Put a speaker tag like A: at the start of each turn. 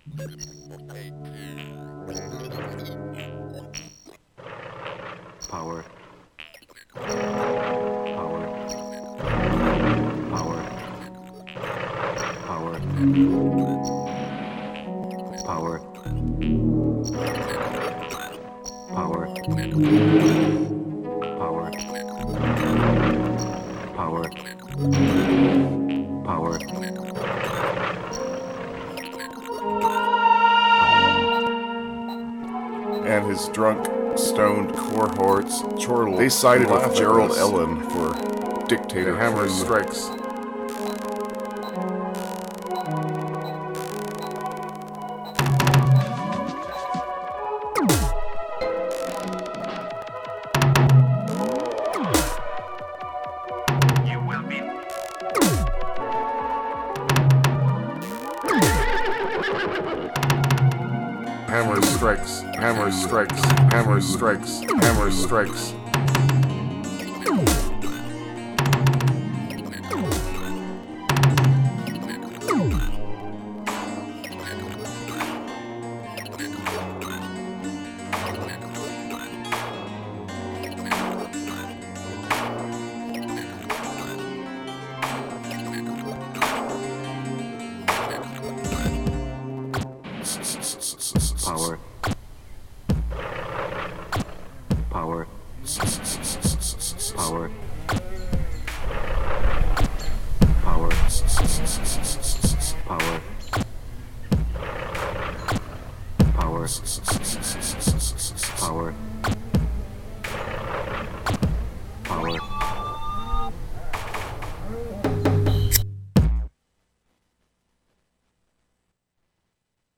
A: Power. Power. Power. Power. Power. Power. Power. Power. Power.
B: And his drunk, stoned cohorts, chortled. They sided with Gerald Ellen for dictator. Hammer strikes. Hammer strikes, hammer strikes, hammer strikes, hammer strikes.
A: Power. Power. Power. Power. Power. Power. Power.